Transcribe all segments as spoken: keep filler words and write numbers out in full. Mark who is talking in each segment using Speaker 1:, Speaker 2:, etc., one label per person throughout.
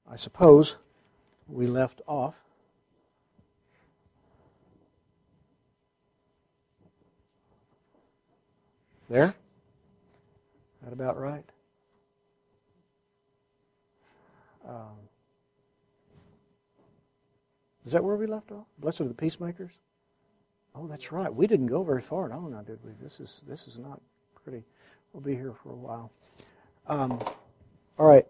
Speaker 1: I suppose we left off. There? That about right? Um, is that where we left off? Blessed are the peacemakers? Oh, that's right. We didn't go very far at all now, did we? This is this is not pretty. We'll be here for a while. Um, all right.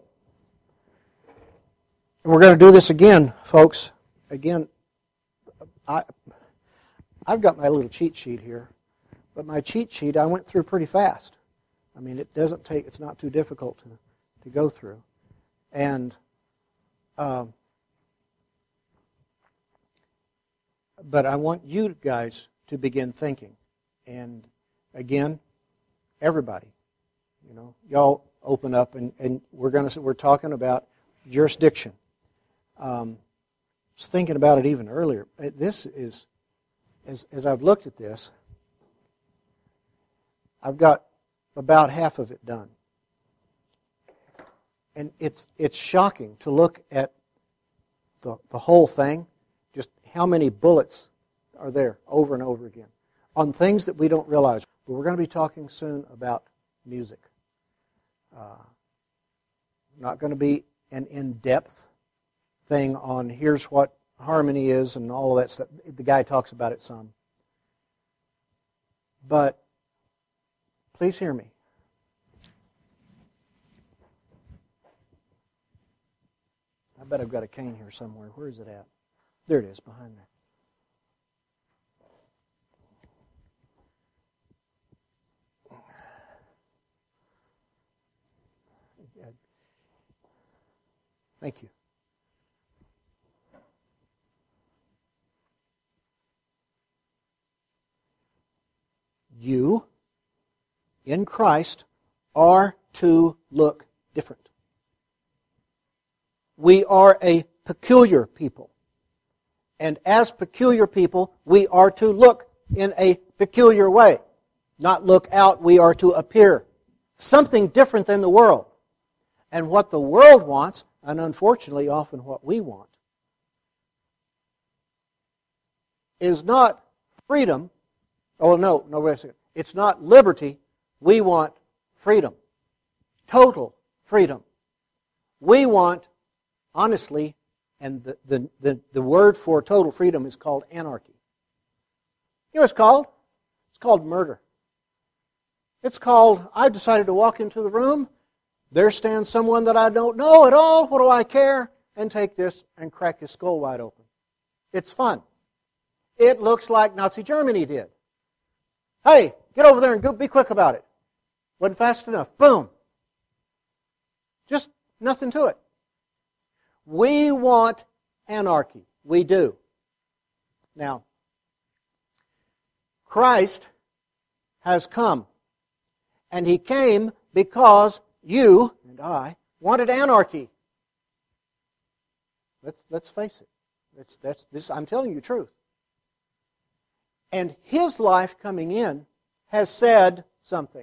Speaker 1: And we're going to do this again, folks. Again, I, I've got my little cheat sheet here. But my cheat sheet I went through pretty fast. I mean, it doesn't take, it's not too difficult to, to go through. And, um, but I want you guys to begin thinking. And again, everybody, you know, y'all open up and, and we're going to, we're talking about jurisdiction. Um, I was thinking about it even earlier. This is, as, as I've looked at this, I've got about half of it done. And it's it's shocking to look at the, the whole thing, just how many bullets are there over and over again on things that we don't realize. But we're going to be talking soon about music. Uh, not going to be an in-depth thing on here's what harmony is and all of that stuff. The guy talks about it some. But please hear me. I bet I've got a cane here somewhere. Where is it at? There it is, behind there. Thank you. You in Christ are to look different. We are a peculiar people. And as peculiar people, we are to look in a peculiar way. Not look out, we are to appear. Something different than the world. And what the world wants, and unfortunately often what we want, is not freedom. Oh, no, no, wait a second. It's not liberty. We want freedom. Total freedom. We want, honestly, and the, the, the, the word for total freedom is called anarchy. You know what it's called? It's called murder. It's called, I've decided to walk into the room, there stands someone that I don't know at all, what do I care? And take this and crack his skull wide open. It's fun. It looks like Nazi Germany did. Hey, get over there and go, be quick about it. Wasn't fast enough. Boom. Just nothing to it. We want anarchy. We do. Now, Christ has come. And He came because you and I wanted anarchy. Let's, let's face it. That's, that's, this, I'm telling you the truth. And His life coming in has said something.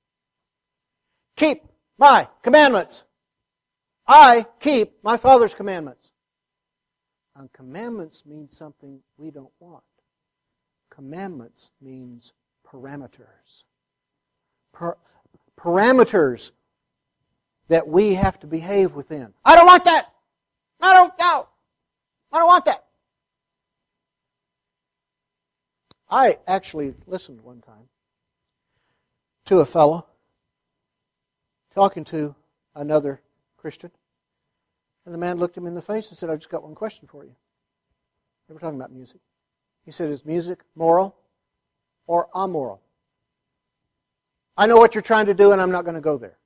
Speaker 1: Keep my commandments. I keep my Father's commandments. And commandments mean something we don't want. Commandments means parameters. Per- parameters that we have to behave within. I don't want that. I don't know. I don't want that. I actually listened one time to a fellow talking to another Christian. And the man looked him in the face and said, I've just got one question for you. They were talking about music. He said, is music moral or amoral? I know what you're trying to do and I'm not going to go there.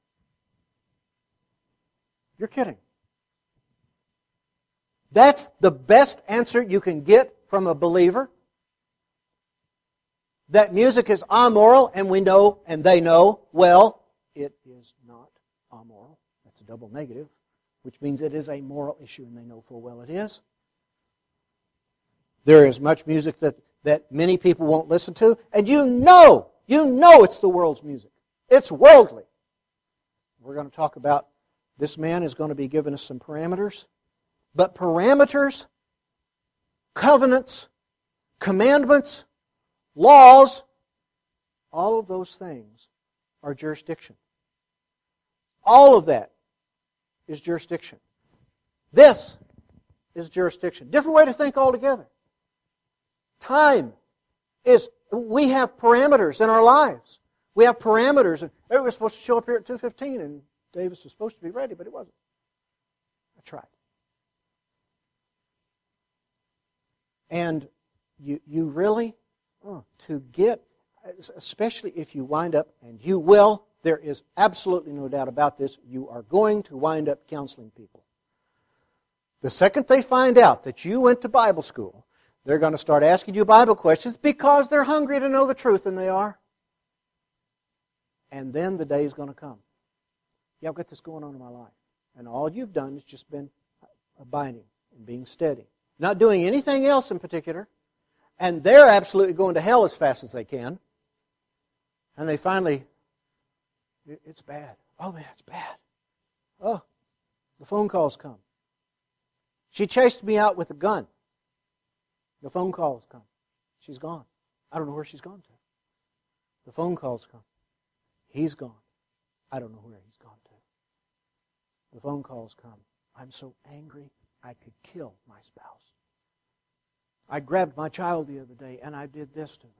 Speaker 1: You're kidding. That's the best answer you can get from a believer. That music is amoral, and we know, and they know, well, it is not amoral. That's a double negative, which means it is a moral issue, and they know full well it is. There is much music that, that many people won't listen to, and you know, you know it's the world's music. It's worldly. We're going to talk about, this man is going to be giving us some parameters, But parameters, covenants, commandments, laws, all of those things are jurisdiction. All of that is jurisdiction. This is jurisdiction. Different way to think altogether. Time is, we have parameters in our lives. We have parameters. They were supposed to show up here at two fifteen, and Davis was supposed to be ready, but it wasn't. I tried. And you, you really, oh, to get, especially if you wind up, and you will, there is absolutely no doubt about this, you are going to wind up counseling people. The second they find out that you went to Bible school, they're going to start asking you Bible questions because they're hungry to know the truth, and they are. And then the day is going to come. Yeah, I've got this going on in my life. And all you've done is just been abiding and being steady. Not doing anything else in particular. And they're absolutely going to hell as fast as they can. And they finally, it's bad. Oh man, it's bad. Oh, the phone calls come. She chased me out with a gun. The phone calls come. She's gone. I don't know where she's gone to. The phone calls come. He's gone. I don't know where he's gone to. The phone calls come. I'm so angry I could kill my spouse. I grabbed my child the other day and I did this to them.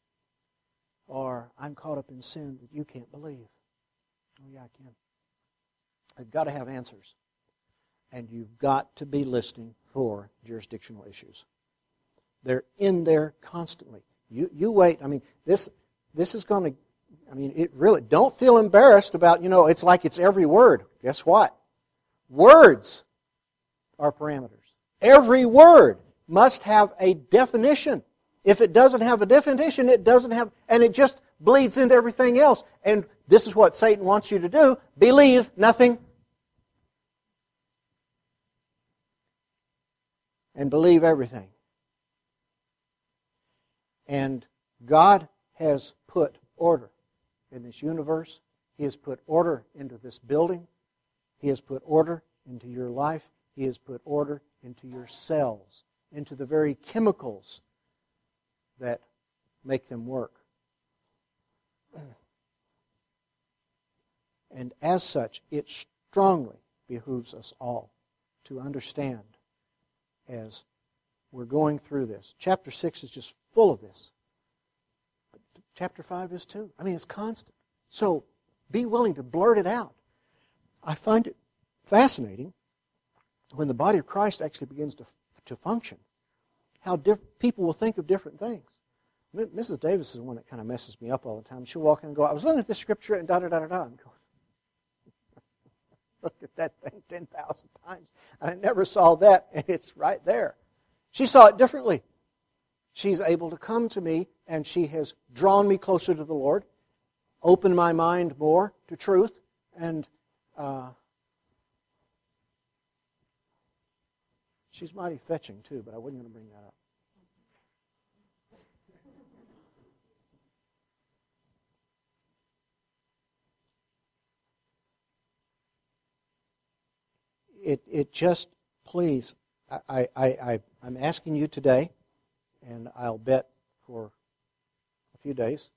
Speaker 1: Or I'm caught up in sin that you can't believe. Oh yeah, I can. I've got to have answers. And you've got to be listening for jurisdictional issues. They're in there constantly. You you wait. I mean, this this is going to, I mean, it really, don't feel embarrassed about, you know, it's like it's every word. Guess what? Words are parameters. Every word must have a definition. If it doesn't have a definition, it doesn't have, and it just bleeds into everything else. And this is what Satan wants you to do. Believe nothing. And believe everything. And God has put order in this universe. He has put order into this building. He has put order into your life. He has put order into your cells, into the very chemicals that make them work. And as such, it strongly behooves us all to understand as we're going through this. Chapter six is just full of this. But chapter five is too. I mean, it's constant. So be willing to blurt it out. I find it fascinating when the body of Christ actually begins to, to function, how diff- people will think of different things. M- Missus Davis is the one that kind of messes me up all the time. She'll walk in and go, I was looking at this scripture and da-da-da-da-da. And go, look at that thing ten thousand times. And I never saw that, and it's right there. She saw it differently. She's able to come to me, and she has drawn me closer to the Lord, opened my mind more to truth, and uh, she's mighty fetching too, but I wasn't going to bring that up. It it just, please, I, I, I, I'm asking you today, and I'll bet for a few days,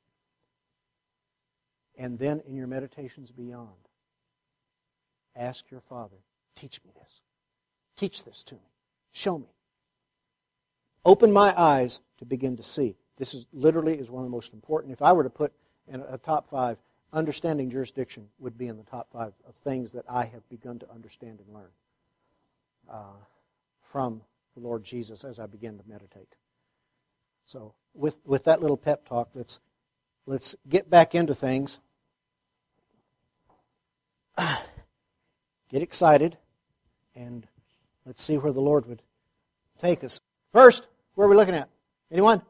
Speaker 1: and then in your meditations beyond, ask your Father, teach me this. Teach this to me. Show me. Open my eyes to begin to see. This is literally is one of the most important. If I were to put in a top five, understanding jurisdiction would be in the top five of things that I have begun to understand and learn uh, from the Lord Jesus as I begin to meditate. So with with that little pep talk, let's let's get back into things. Get excited, and let's see where the Lord would take us. First, where are we looking at? Anyone?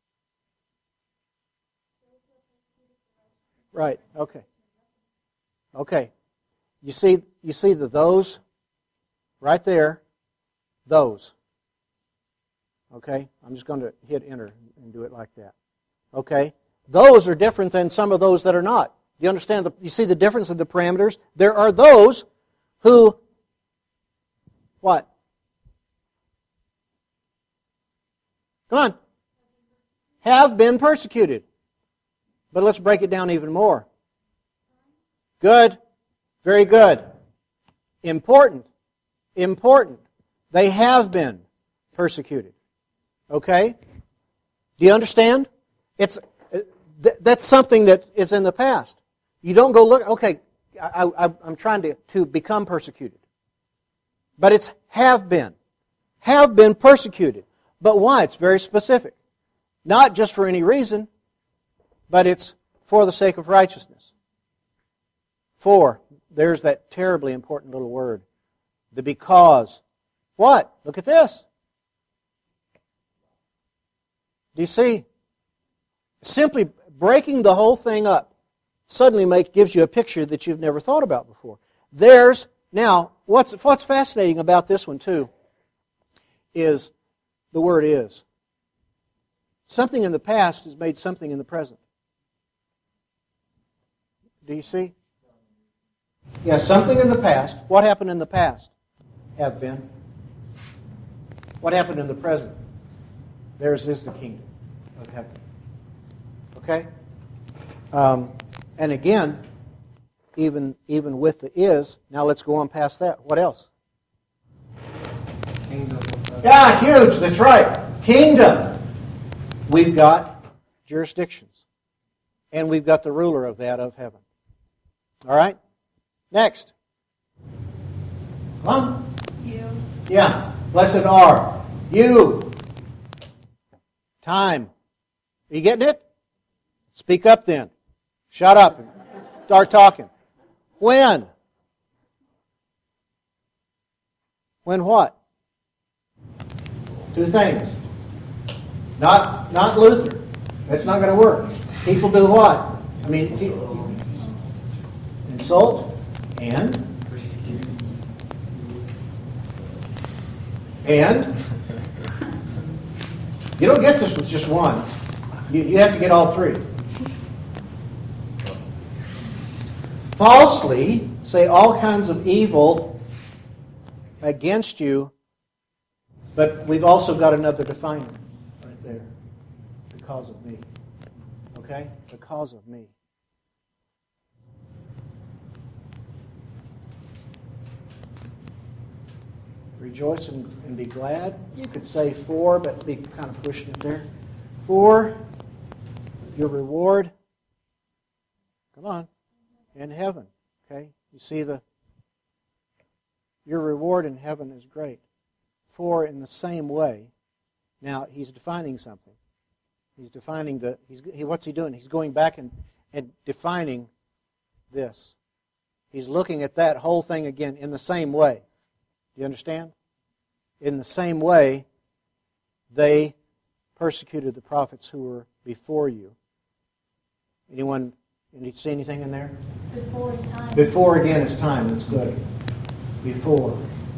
Speaker 1: Right, okay. Okay. You see you see the those right there, those. Okay? I'm just going to hit enter and do it like that. Okay? Those are different than some of those that are not. You understand? The, you see the difference in the parameters? There are those who, what? Come on. Have been persecuted. But let's break it down even more. Good. Very good. Important. Important. They have been persecuted. Okay? Do you understand? It's th- that's something that is in the past. You don't go look, okay, I, I, I'm trying to, to become persecuted. But it's have been. Have been persecuted. But why? It's very specific. Not just for any reason, but it's for the sake of righteousness. For, there's that terribly important little word. The because. What? Look at this. Do you see? Simply breaking the whole thing up suddenly make, gives you a picture that you've never thought about before. There's, now, what's, what's fascinating about this one too is the word is. Something in the past has made something in the present. Do you see? Yeah, something in the past. What happened in the past? Have been. What happened in the present? Theirs is the kingdom of heaven. Okay? Um, and again, even, even with the is, now let's go on past that. What else?
Speaker 2: Kingdom.
Speaker 1: Yeah, huge. That's right. Kingdom. We've got jurisdictions. And we've got the ruler of that of heaven. All right? Next. Come on.
Speaker 3: You.
Speaker 1: Yeah. Blessed are you. Time. Are you getting it? Speak up then. Shut up and start talking. When? When what? Two things. Not, not Luther. That's not going to work. People do what? I mean, insult and and you don't get this with just one. You, you have to get all three. Falsely say all kinds of evil against you, but we've also got another definer right there. Because of me. Okay? Because of me. Rejoice and, and be glad. You could say for, but be kind of pushing it there. For your reward, come on, in heaven. Okay? You see the, your reward in heaven is great. For in the same way, now he's defining something. He's defining the, he's, he, what's he doing? He's going back and, and defining this. He's looking at that whole thing again in the same way. Do you understand? In the same way, they persecuted the prophets who were before you. Anyone, did you see anything in there?
Speaker 3: Before is time.
Speaker 1: Before again is time. That's good. Before.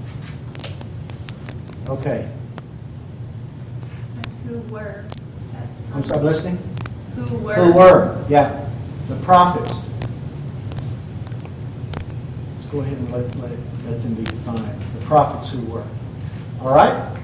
Speaker 1: Okay.
Speaker 3: Who were. That's
Speaker 1: I'm sorry, I'm listening?
Speaker 3: Who were.
Speaker 1: Who were, yeah. The prophets. Let's go ahead and let, let, it, let them be defined. The prophets who were. All right?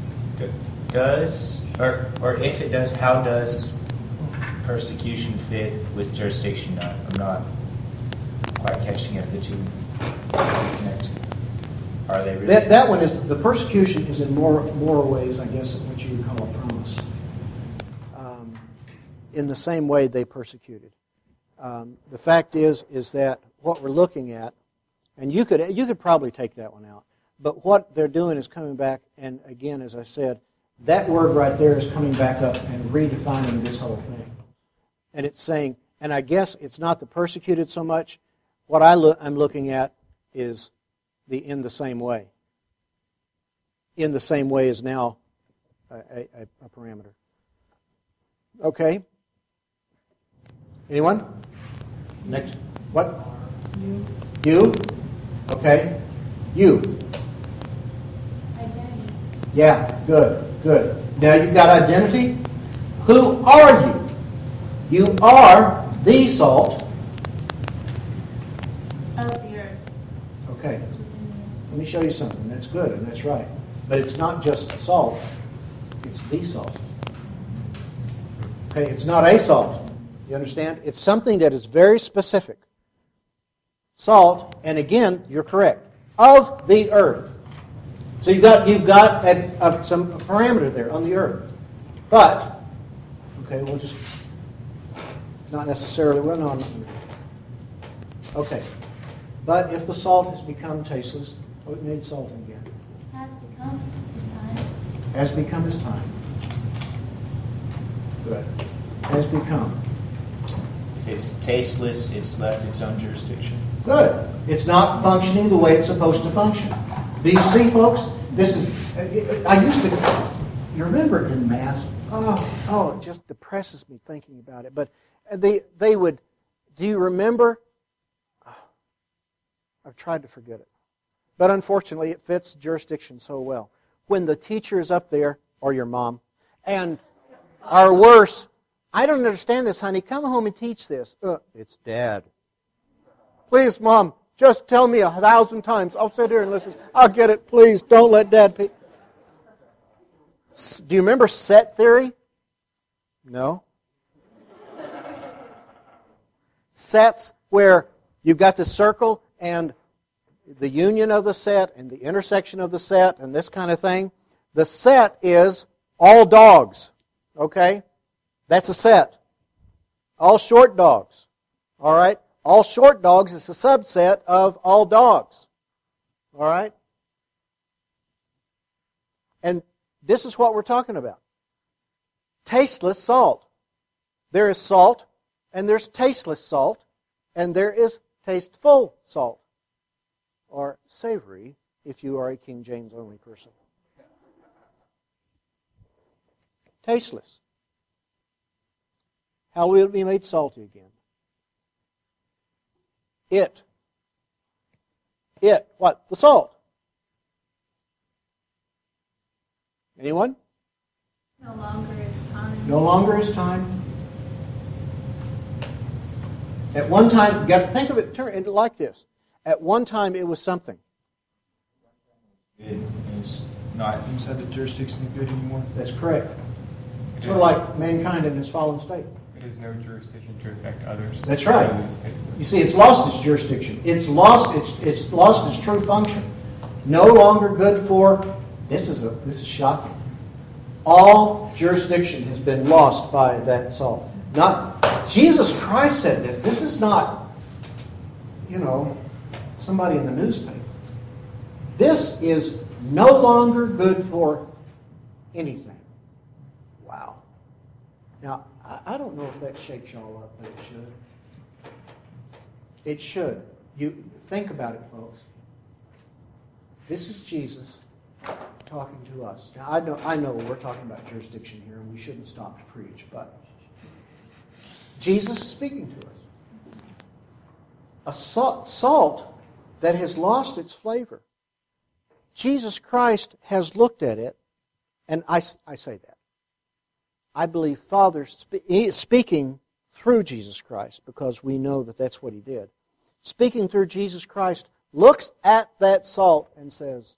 Speaker 4: Does, or, or if it does, how does persecution fit with jurisdiction? I'm not quite catching if the two connect. Are they really?
Speaker 1: That, that one is, the persecution is in more, more ways, I guess, what you would call a promise. Um, in the same way they persecuted. Um, the fact is, is that what we're looking at, and you could, you could probably take that one out, but what they're doing is coming back, and again, as I said, that word right there is coming back up and redefining this whole thing. And it's saying, and I guess it's not the persecuted so much. What I lo- I'm looking at is the in the same way. In the same way is now a, a, a parameter. Okay? Anyone? Next. What?
Speaker 3: You.
Speaker 1: You? Okay. You.
Speaker 3: Identity.
Speaker 1: Yeah, good, good. Now you've got identity. Who are you? You are the salt.
Speaker 3: Of the earth.
Speaker 1: Okay,
Speaker 3: It's within the earth.
Speaker 1: let me show you something. That's good, and that's right. But it's not just salt. It's the salt. Okay, it's not a salt. You understand? It's something that is very specific. Salt, and again, you're correct, of the earth. So you've got you've got a, a, some parameter there on the earth. But, okay, we'll just, not necessarily, well, no, not, okay. But if the salt has become tasteless, oh, it made salt again.
Speaker 3: Has become this time.
Speaker 1: Has become his time. Good. Has become.
Speaker 4: If it's tasteless, it's left its own jurisdiction.
Speaker 1: Good. It's not functioning the way it's supposed to function. Do you see, folks? This is, I used to, you remember in math, oh, oh, it just depresses me thinking about it. But they, they would, do you remember? Oh, I've tried to forget it. But unfortunately, it fits jurisdiction so well. When the teacher is up there, or your mom, and, or worse, I don't understand this, honey. Come home and teach this. Uh, it's Dad. Please, Mom, just tell me a thousand times. I'll sit here and listen. I'll get it. Please, don't let Dad pe-. Do you remember set theory? No. Sets where you've got the circle and the union of the set and the intersection of the set and this kind of thing. The set is all dogs. Okay? That's a set. All short dogs. All right? All short dogs is a subset of all dogs. All right? And this is what we're talking about. Tasteless salt. There is salt, and there's tasteless salt, and there is tasteful salt. Or savory, if you are a King James only person. Tasteless. How will it be made salty again? It. It. What? The salt. Anyone?
Speaker 3: No longer is time.
Speaker 1: No longer is time. At one time, got to think of it, turn it like this. At one time, it was something.
Speaker 4: It is not inside the jurisdiction of good anymore.
Speaker 1: That's correct. Sort of like mankind in his fallen state.
Speaker 2: It has no jurisdiction to affect others.
Speaker 1: That's right. You see, it's lost its jurisdiction. It's lost its it's lost its true function. No longer good for. This is a this is shocking. All jurisdiction has been lost by that salt. Not Jesus Christ said this. This is not, you know, somebody in the newspaper. This is no longer good for anything. Wow. Now, I don't know if that shakes y'all up, but it should. It should. You think about it, folks. This is Jesus talking to us. Now, I know, I know we're talking about jurisdiction here, and we shouldn't stop to preach, but Jesus is speaking to us. A salt, salt that has lost its flavor. Jesus Christ has looked at it, and I, I say that. I believe Father speaking through Jesus Christ, because we know that that's what He did. Speaking through Jesus Christ, looks at that salt and says,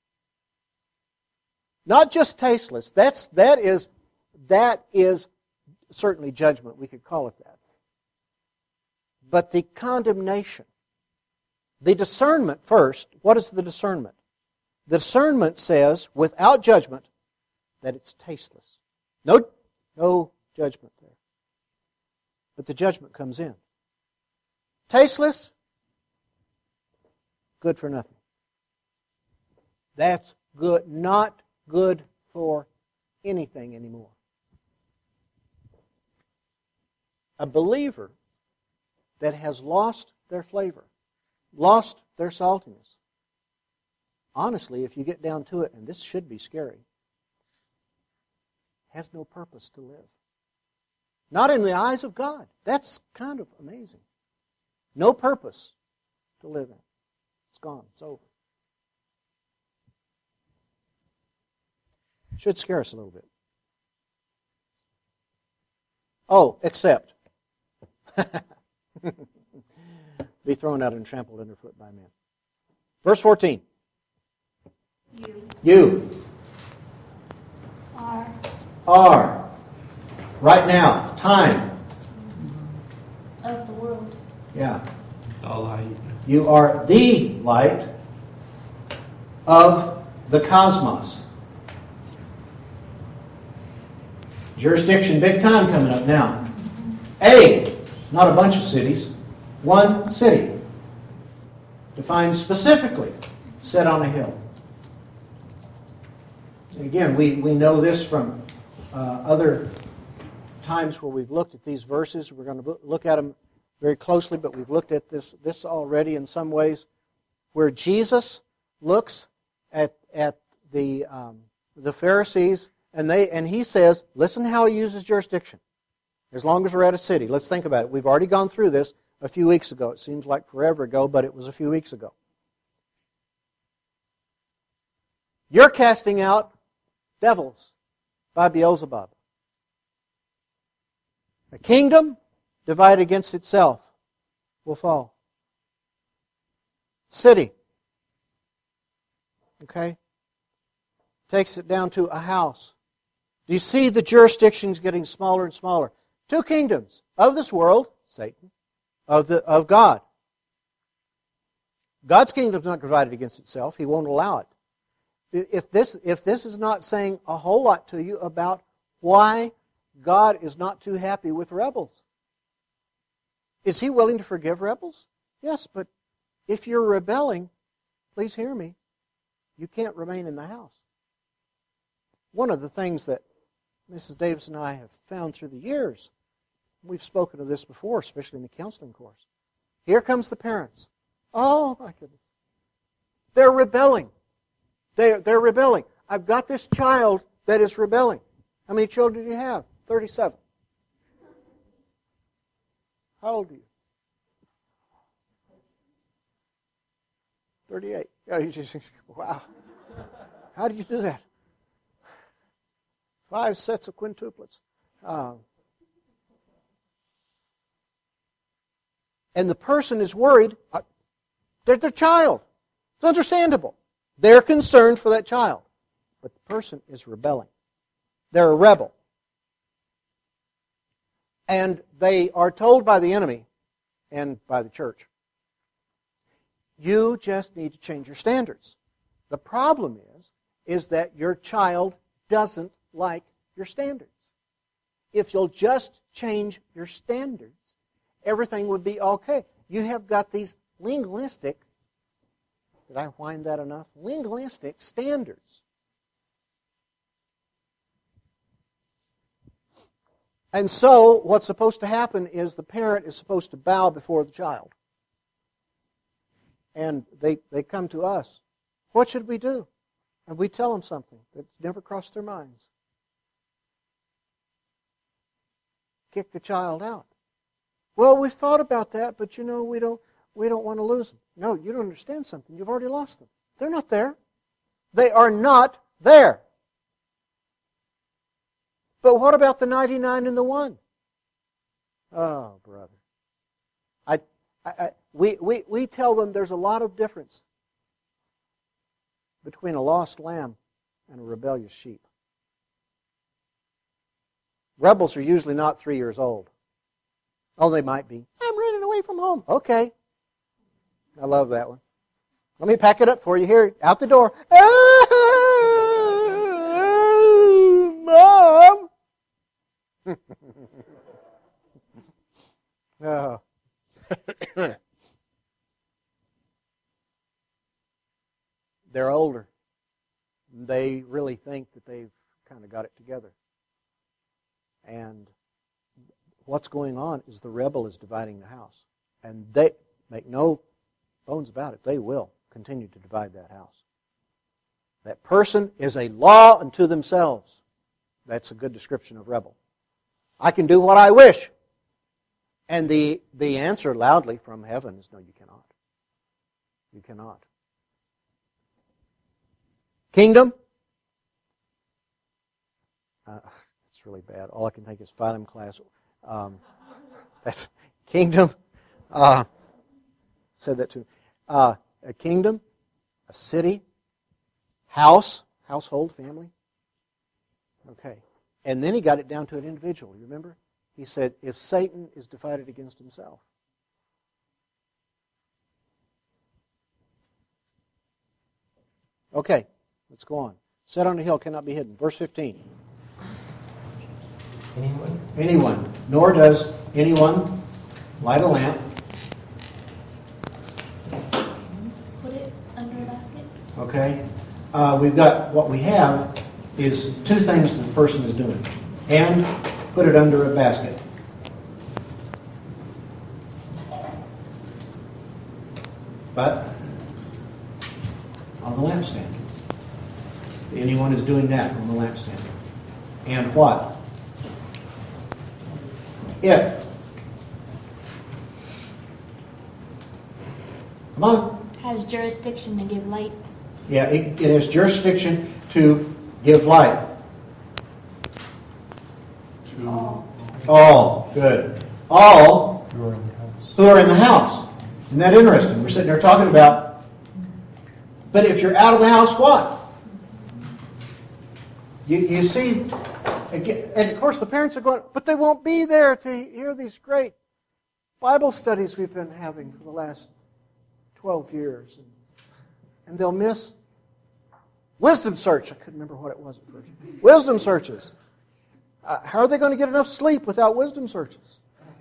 Speaker 1: not just tasteless, that's, that is, that is certainly judgment, we could call it that. But the condemnation, the discernment first, what is the discernment? The discernment says, without judgment, that it's tasteless. No, no judgment there. But the judgment comes in. Tasteless, good for nothing. That's good, not good for anything anymore. A believer that has lost their flavor, lost their saltiness, honestly, if you get down to it, and this should be scary, has no purpose to live. Not in the eyes of God. That's kind of amazing. No purpose to live in. It's gone. It's over. Should scare us a little bit. Oh, except be thrown out and trampled underfoot by men. Verse fourteen.
Speaker 3: You
Speaker 1: You
Speaker 3: are
Speaker 1: are Right now, time.
Speaker 3: Of the world.
Speaker 1: Yeah.
Speaker 2: The light.
Speaker 1: You are the light of the cosmos. Jurisdiction, big time coming up now. A, not a bunch of cities, one city. Defined specifically, set on a hill. And again, we, we know this from uh, other times where we've looked at these verses. We're going to look at them very closely, but we've looked at this, this already in some ways, where Jesus looks at, at the, um, the Pharisees, and, they, and he says, listen how he uses jurisdiction. As long as we're at a city. Let's think about it. We've already gone through this a few weeks ago. It seems like forever ago, but it was a few weeks ago. You're casting out devils by Beelzebub. A kingdom divided against itself will fall. City. Okay? Takes it down to a house. Do you see the jurisdictions getting smaller and smaller? Two kingdoms of this world, Satan, of the of God. God's kingdom is not divided against itself. He won't allow it. If this, if this is not saying a whole lot to you about why God is not too happy with rebels. Is He willing to forgive rebels? Yes, but if you're rebelling, please hear me, you can't remain in the house. One of the things that Missus Davis and I have found through the years, we've spoken of this before, especially in the counseling course. Here comes the parents. Oh, my goodness. They're rebelling. They're, they're rebelling. I've got this child that is rebelling. How many children do you have? thirty-seven. How old are you? thirty-eight. Yeah, you just, wow. How did you do that? Five sets of quintuplets. Um, and the person is worried. Uh, they're their child. It's understandable. They're concerned for that child. But the person is rebelling. They're a rebel. And they are told by the enemy and by the church, you just need to change your standards. The problem is, is that your child doesn't like your standards. If you'll just change your standards, everything would be okay. You have got these linguistic, did I whine that enough? Linguistic standards. And so, what's supposed to happen is the parent is supposed to bow before the child. And they, they come to us. What should we do? And we tell them something that's never crossed their minds. Kick the child out. Well, we've thought about that, but you know, we don't, we don't want to lose them. No, you don't understand something. You've already lost them. They're not there. They are not there. But what about the ninety-nine and the one? Oh, brother. I, I, I, we, we, we tell them there's a lot of difference between a lost lamb and a rebellious sheep. Rebels are usually not three years old. Oh, they might be. I'm running away from home. Okay. I love that one. Let me pack it up for you here. Out the door. Oh, Mom! Oh. They're older. They really think that they've kind of got it together. And what's going on is the rebel is dividing the house. And they, make no bones about it, they will continue to divide that house. That person is a law unto themselves. That's a good description of rebel. I can do what I wish. And the, the answer loudly from heaven is no, you cannot. You cannot. Kingdom. Uh, it's really bad. All I can think is phylum class. Um, that's kingdom. Uh, said that too. Uh, a kingdom, a city, house, household, family. Okay. And then he got it down to an individual, you remember? He said, if Satan is divided against himself. Okay, let's go on. Set on a hill cannot be hidden. Verse fifteen.
Speaker 4: Anyone?
Speaker 1: Anyone, nor does anyone light a lamp.
Speaker 3: Put it under a basket.
Speaker 1: Okay, uh, we've got what we have is two things that the person is doing, and put it under a basket. But on the lampstand, anyone is doing that on the lampstand, and what? It. Come on.
Speaker 3: Has jurisdiction to give light.
Speaker 1: Yeah, it, it has jurisdiction to give light.
Speaker 3: All.
Speaker 1: All. Good. All
Speaker 2: You are in the house.
Speaker 1: who are in the house. Isn't that interesting? We're sitting there talking about, but if you're out of the house, what? You, you see, again, and of course the parents are going, but they won't be there to hear these great Bible studies we've been having for the last twelve years. And, and they'll miss wisdom search. I couldn't remember what it was at first. Wisdom searches. Uh, how are they going to get enough sleep without wisdom searches?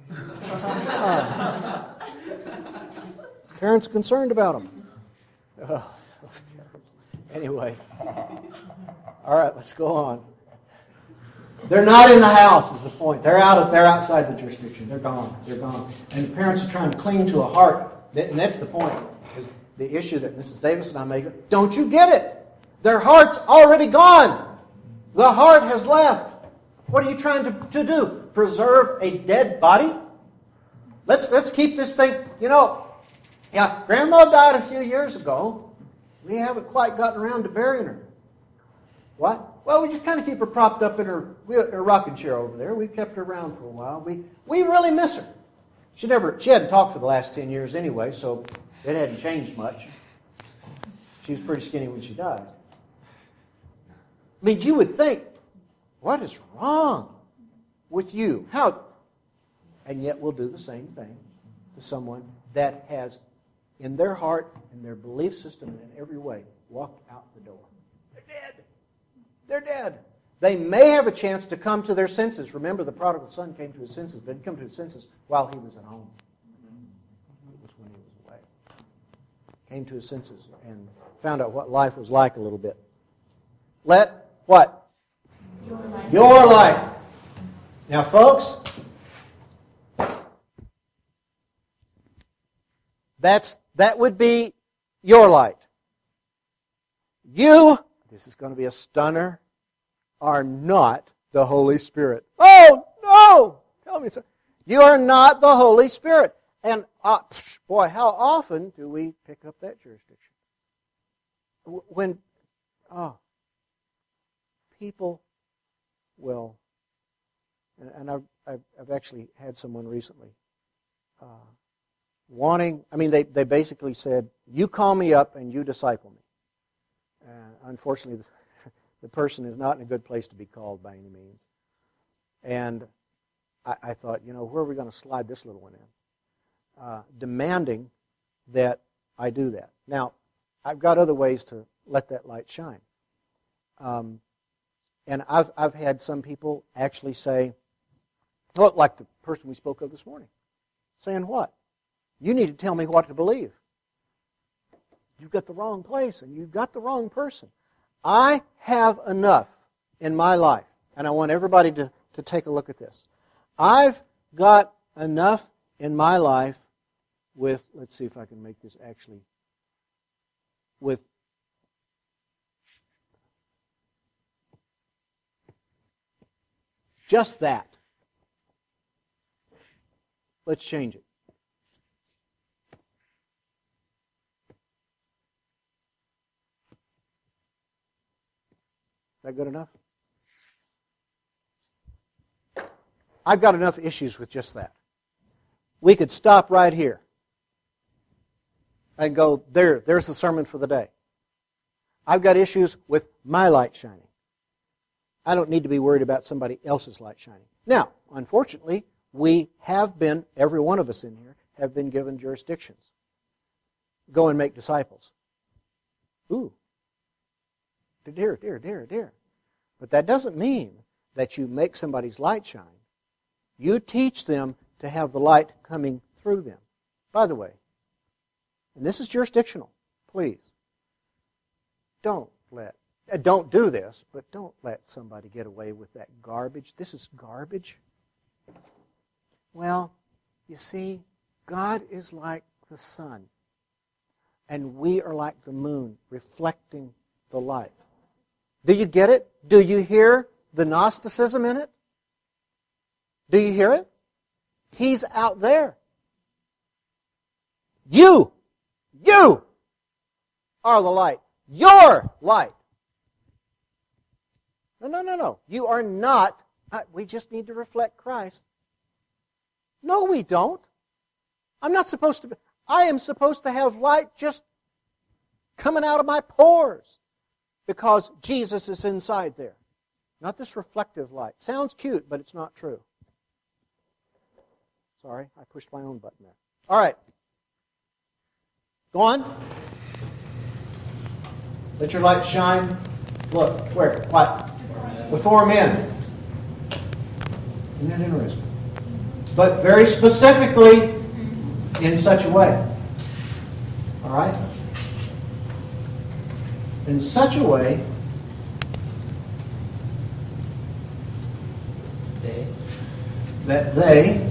Speaker 1: Uh, parents concerned about them. Oh, that was terrible. Anyway. All right, let's go on. They're not in the house is the point. They're out of, they're outside the jurisdiction. They're gone. They're gone. And the parents are trying to cling to a heart. And that's the point. Is the issue that Missus Davis and I make. Don't you get it? Their heart's already gone. The heart has left. What are you trying to, to do? Preserve a dead body? Let's let's keep this thing, you know, yeah, Grandma died a few years ago. We haven't quite gotten around to burying her. What? Well, we just kind of keep her propped up in her, her rocking chair over there. We've kept her around for a while. We we really miss her. She never she hadn't talked for the last ten years anyway, so it hadn't changed much. She was pretty skinny when she died. I mean, you would think, what is wrong with you? How? And yet we'll do the same thing to someone that has, in their heart, in their belief system, and in every way, walked out the door. They're dead. They're dead. They may have a chance to come to their senses. Remember, the prodigal son came to his senses, but he didn't come to his senses while he was at home. It was when he was away. Came to his senses and found out what life was like a little bit. Let what?
Speaker 3: Your life.
Speaker 1: Your life. Now, folks, that's that would be your light. You, this is going to be a stunner, are not the Holy Spirit. Oh, no! Tell me so. You are not the Holy Spirit. And, uh, boy, how often do we pick up that jurisdiction? When, oh, people will, and, and I've, I've, I've actually had someone recently uh, wanting, I mean, they, they basically said, you call me up and you disciple me. Uh, unfortunately, the, the person is not in a good place to be called by any means. And I, I thought, you know, where are we going to slide this little one in? Uh, demanding that I do that. Now, I've got other ways to let that light shine. Um, and I've, I've had some people actually say, well, like the person we spoke of this morning, saying what? You need to tell me what to believe. You've got the wrong place and you've got the wrong person. I have enough in my life, and I want everybody to, to take a look at this. I've got enough in my life with, let's see if I can make this actually, with just that. Let's change it. Is that good enough? I've got enough issues with just that. We could stop right here and go, there, there's the sermon for the day. I've got issues with my light shining. I don't need to be worried about somebody else's light shining. Now, unfortunately, we have been, every one of us in here, have been given jurisdictions. Go and make disciples. Ooh. Dear, dear, dear, dear. But that doesn't mean that you make somebody's light shine. You teach them to have the light coming through them. By the way, and this is jurisdictional, please, don't let, uh, don't do this, but don't let somebody get away with that garbage. This is garbage. Well, you see, God is like the sun, and we are like the moon, reflecting the light. Do you get it? Do you hear the Gnosticism in it? Do you hear it? He's out there. You, you are the light. Your light. No, no, no, no. You are not. We just need to reflect Christ. No, we don't. I'm not supposed to be. I am supposed to have light just coming out of my pores because Jesus is inside there. Not this reflective light. Sounds cute, but it's not true. Sorry, I pushed my own button there. All right. Go on. Let your light shine. Look, where? What? Before men. Isn't that interesting? But very specifically in such a way. All right? In such a way
Speaker 4: They.
Speaker 1: that they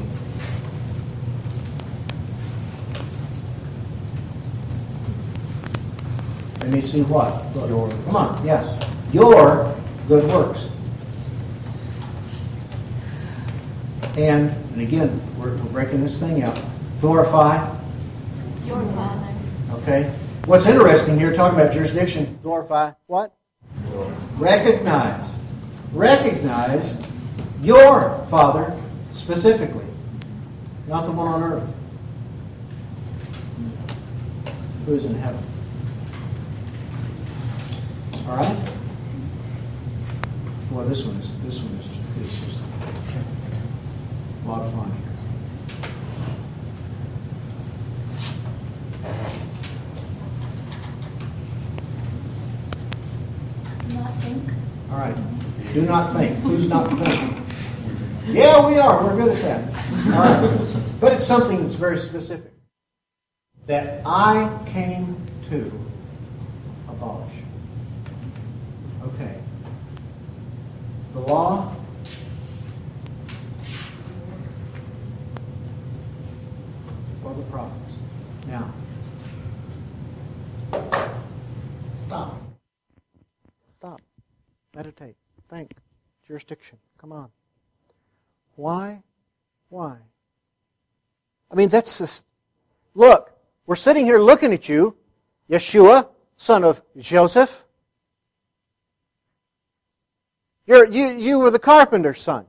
Speaker 1: let me see what? Look, your, come on, yeah. Your good works. And, and again, we're, we're breaking this thing out. Glorify.
Speaker 3: Your Father.
Speaker 1: Okay. What's interesting here, talking about jurisdiction, glorify what? Recognize. Recognize your Father specifically, not the one on earth who is in heaven. All right? Well, this one is this one is, is just a lot of fun here.
Speaker 3: Not think.
Speaker 1: All right. Do not think. Who's not thinking? Yeah, we are. We're good at that. All right. But it's something that's very specific. That I came to abolish. Okay. The law or the prophets. Now, stop. Stop. Meditate. Think. Jurisdiction. Come on. Why? Why? I mean, that's just... Look, we're sitting here looking at you, Yeshua, son of Joseph. You're, you, you were the carpenter's son.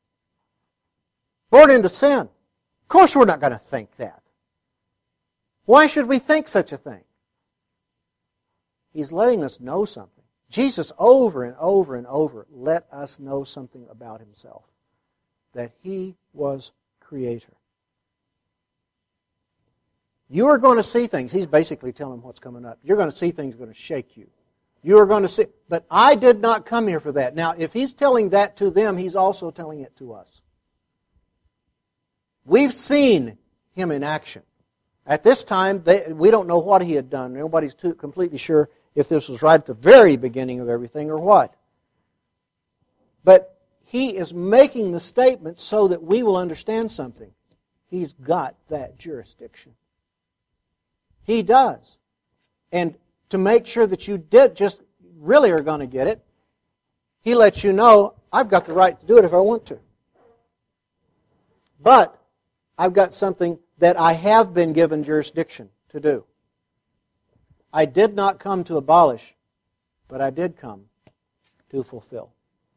Speaker 1: Born into sin. Of course we're not going to think that. Why should we think such a thing? He's letting us know something. Jesus over and over and over let us know something about Himself. That He was Creator. You are going to see things. He's basically telling them what's coming up. You're going to see things going to shake you. You are going to see. But I did not come here for that. Now, if He's telling that to them, He's also telling it to us. We've seen Him in action. At this time, they, we don't know what He had done. Nobody's too completely sure if this was right at the very beginning of everything or what. But He is making the statement so that we will understand something. He's got that jurisdiction. He does. And to make sure that you did just really are going to get it, He lets you know, I've got the right to do it if I want to. But I've got something that I have been given jurisdiction to do. I did not come to abolish, but I did come to fulfill.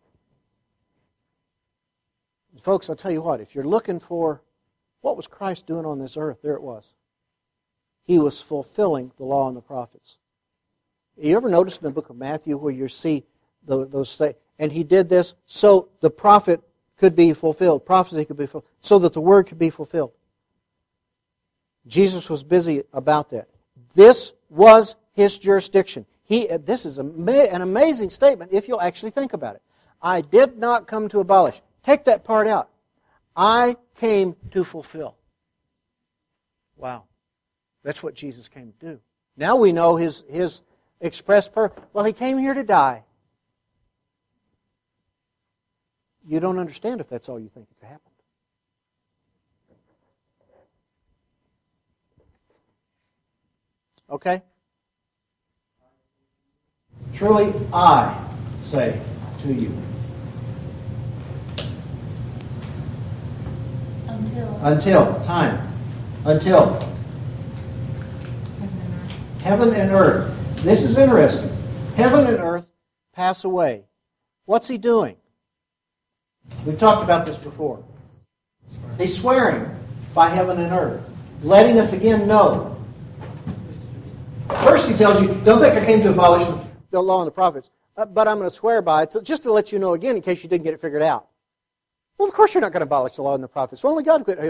Speaker 1: Folks, I'll tell you what, if you're looking for what was Christ doing on this earth, there it was. He was fulfilling the law and the prophets. You ever notice in the book of Matthew where you see those say, And he did this so the prophet could be fulfilled, prophecy could be fulfilled, so that the word could be fulfilled. Jesus was busy about that. This was his jurisdiction. He, this is an amazing statement if you'll actually think about it. I did not come to abolish. Take that part out. I came to fulfill. Wow. That's what Jesus came to do. Now we know his, his express purpose. Well, he came here to die. You don't understand if that's all you think it's happened. Okay? Truly, I say to you.
Speaker 3: Until.
Speaker 1: Until. Time. Until. Heaven and earth. This is interesting. Heaven and earth pass away. What's he doing? We've talked about this before. He's swearing by heaven and earth, letting us again know. First he tells you, don't think I came to abolish the law and the prophets, but I'm going to swear by it, just to let you know again in case you didn't get it figured out. Well, of course you're not going to abolish the law and the prophets. Well, only God could.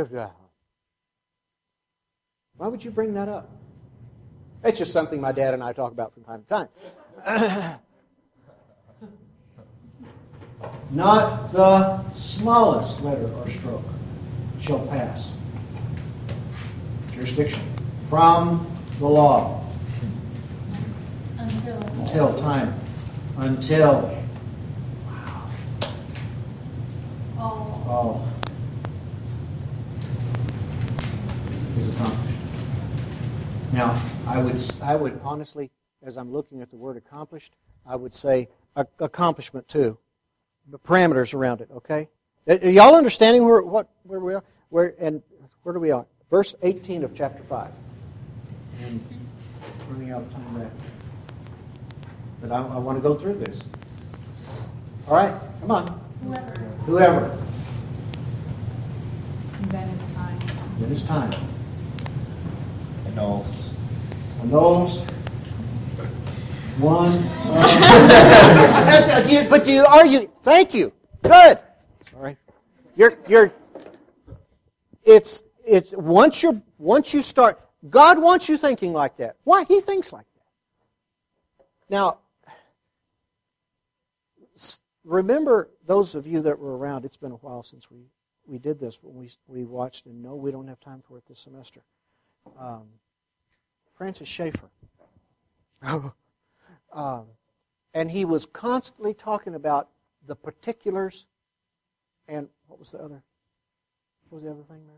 Speaker 1: Why would you bring that up? It's just something my dad and I talk about from time to time. Not the smallest letter or stroke shall pass. Jurisdiction. From the law.
Speaker 3: Until.
Speaker 1: Until time. Until. Wow.
Speaker 3: All.
Speaker 1: All is accomplished. Now, I would, I would honestly, as I'm looking at the word accomplished, I would say accomplishment too. The parameters around it, okay? Are y'all understanding where what where we are? Where and where do we are? Verse eighteen of chapter five. And running out of time back. But I, I want to go through this. All right, come on.
Speaker 3: Whoever.
Speaker 1: Whoever.
Speaker 5: Then is time.
Speaker 1: Then it's time.
Speaker 4: Annuls.
Speaker 1: Annuls. One. Uh, do you, but do you argue? Thank you. Good. Sorry. You're you're. It's it's once you once you start. God wants you thinking like that. Why? He thinks like that. Now, remember those of you that were around. It's been a while since we we did this, but we we watched, and no, we don't have time for it this semester. Um, Francis Schaeffer. Um, and he was constantly talking about the particulars and what was the other? What was the other thing, Mary?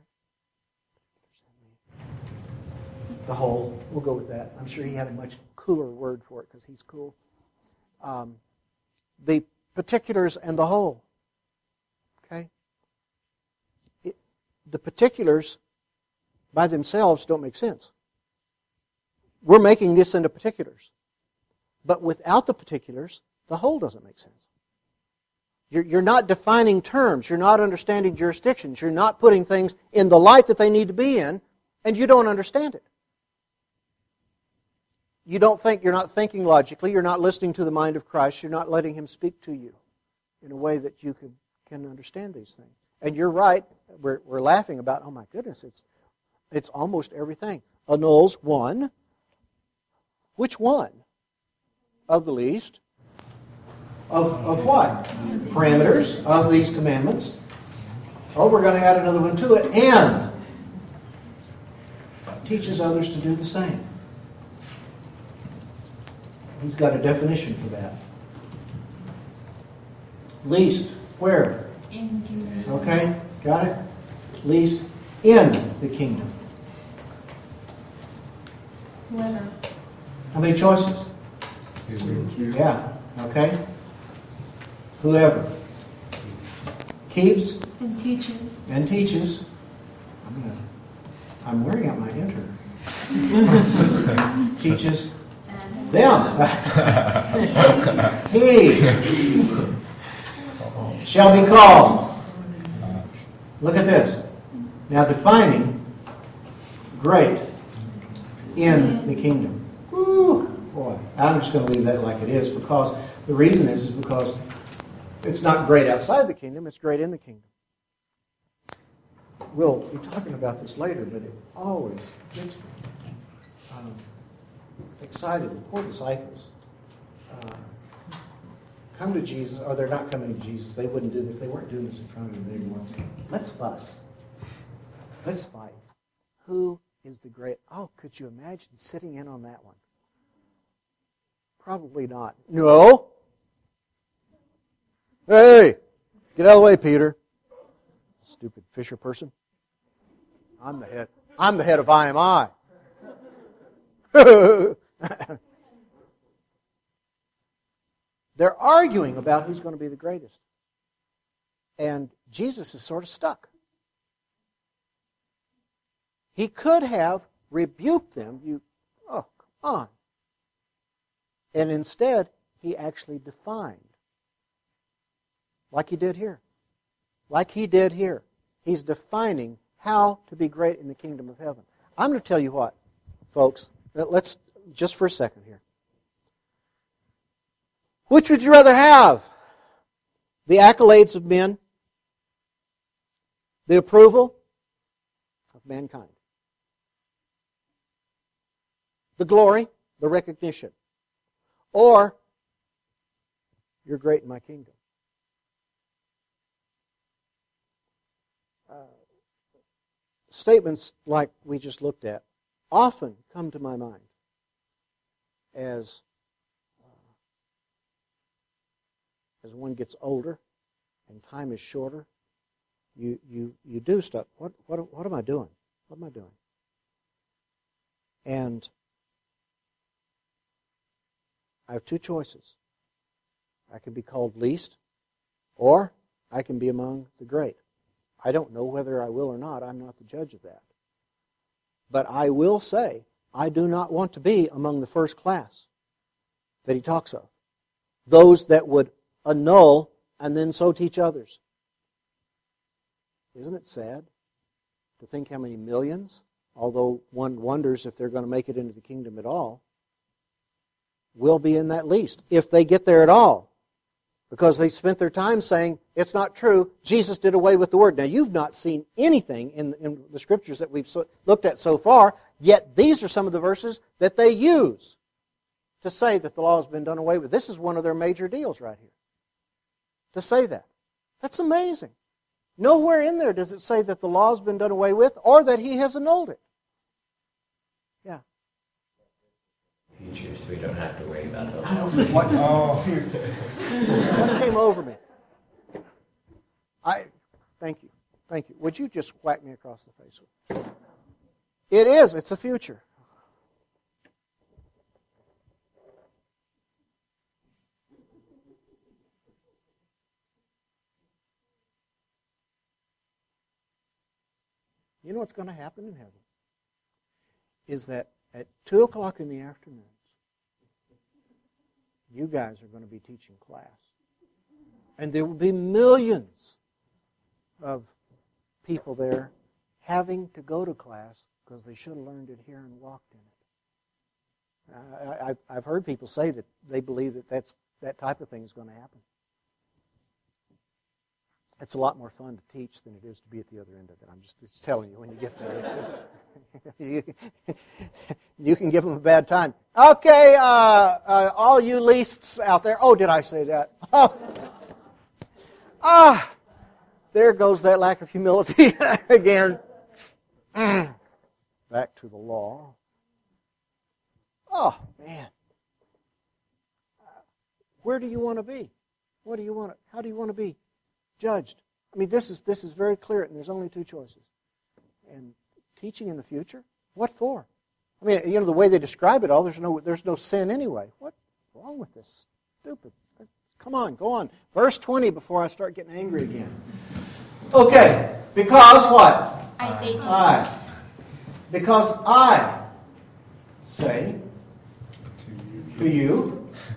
Speaker 1: The whole. We'll go with that. I'm sure he had a much cooler word for it because he's cool. Um, the particulars and the whole. Okay? It, the particulars by themselves don't make sense. We're making this into particulars. But without the particulars, the whole doesn't make sense. You're, you're not defining terms. You're not understanding jurisdictions. You're not putting things in the light that they need to be in, and you don't understand it. You don't think, you're not thinking logically. You're not listening to the mind of Christ. You're not letting Him speak to you in a way that you can, can understand these things. And you're right. We're, we're laughing about, oh my goodness, it's, it's almost everything. Annuls one. Which one? Of the least. Of, of what? Parameters of these commandments. Oh, we're going to add another one to it. And teaches others to do the same. He's got a definition for that. Least. Where?
Speaker 3: In the kingdom.
Speaker 1: Okay, got it? Least in the kingdom.
Speaker 3: Whoever.
Speaker 1: How many choices? Yeah, okay. Whoever keeps
Speaker 3: And teaches.
Speaker 1: and teaches. I'm, gonna, I'm wearing out my enter. Teaches
Speaker 3: And.
Speaker 1: them. He shall be called. Look at this. Now defining great in the kingdom. Woo, boy, I'm just going to leave that like it is because the reason is, is because It's not great outside the kingdom, it's great in the kingdom. We'll be talking about this later, but it always gets me um, excited. The poor disciples uh, come to Jesus, or they're not coming to Jesus. They wouldn't do this. They weren't doing this in front of him. They didn't want to. Let's fuss. Let's fight. Who is the great? Oh, could you imagine sitting in on that one? Probably not. No. Hey, get out of the way, Peter. Stupid fisher person. I'm the head. I'm the head of I M I. They're arguing about who's going to be the greatest. And Jesus is sort of stuck. He could have rebuked them. You, oh, come on. And instead, he actually defined. Like he did here. Like he did here. He's defining how to be great in the kingdom of heaven. I'm going to tell you what, folks. Let's, just for a second here. Which would you rather have? The accolades of men? The approval of mankind? The glory? The recognition? Or, you're great in my kingdom? Uh, statements like we just looked at often come to my mind as uh, as one gets older and time is shorter. You you you do stuff. What what what am I doing? What am I doing? And I have two choices. I can be called least, or I can be among the great. I don't know whether I will or not. I'm not the judge of that. But I will say, I do not want to be among the first class that he talks of. Those that would annul and then so teach others. Isn't it sad to think how many millions, although one wonders if they're going to make it into the kingdom at all, will be in that least, if they get there at all. Because they spent their time saying, it's not true, Jesus did away with the Word. Now, you've not seen anything in, in the Scriptures that we've so, looked at so far, yet these are some of the verses that they use to say that the law has been done away with. This is one of their major deals right here, to say that. That's amazing. Nowhere in there does it say that the law has been done away with or that he has annulled it. Yeah.
Speaker 5: Future, so we don't have to worry about the
Speaker 1: I don't know what,
Speaker 2: Oh,
Speaker 1: what came over me. I thank you. Thank you. Would you just whack me across the face with it? It is. It's a future. You know what's going to happen in heaven? Is that at two o'clock in the afternoons, you guys are going to be teaching class. And there will be millions of people there having to go to class because they should have learned it here and walked in it. Uh, I've, I've heard people say that they believe that that's, that type of thing is going to happen. It's a lot more fun to teach than it is to be at the other end of it. I'm just, just telling you, when you get there, it's, it's, you, you can give them a bad time. Okay, uh, uh, all you leasts out there. Oh, did I say that? Oh. Ah, there goes that lack of humility again. Back to the law. Oh, man. Where do you want to be? What do you want? To, how do you want to be judged? I mean, this is this is very clear, and there's only two choices. And teaching in the future, what for? I mean, you know, the way they describe it all, there's no there's no sin anyway. What's wrong with this? Stupid. Come on, go on. Verse twenty before I start getting angry again. Okay, because what?
Speaker 3: I say to you.
Speaker 1: I. Because I say to you.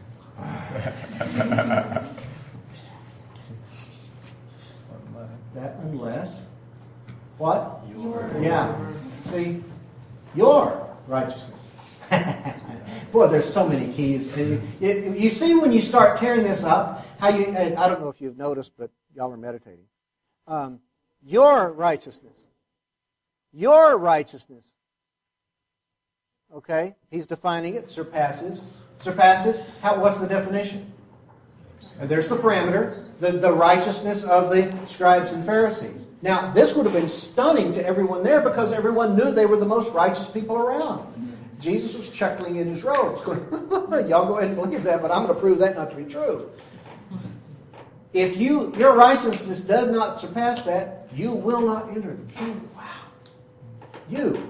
Speaker 1: That unless, what?
Speaker 3: Your
Speaker 1: Yeah. See, your righteousness. Boy, there's so many keys. And you, you, you see when you start tearing this up, how you, and I don't know if you've noticed, but y'all are meditating. Um, your righteousness. Your righteousness. Okay? He's defining it. Surpasses. Surpasses. How? What's the definition? And there's the parameter. The, the righteousness of the scribes and Pharisees. Now, this would have been stunning to everyone there because everyone knew they were the most righteous people around. Jesus was chuckling in his robes, going, y'all go ahead and believe that, but I'm going to prove that not to be true. If you your righteousness does not surpass that, you will not enter the kingdom. Wow. You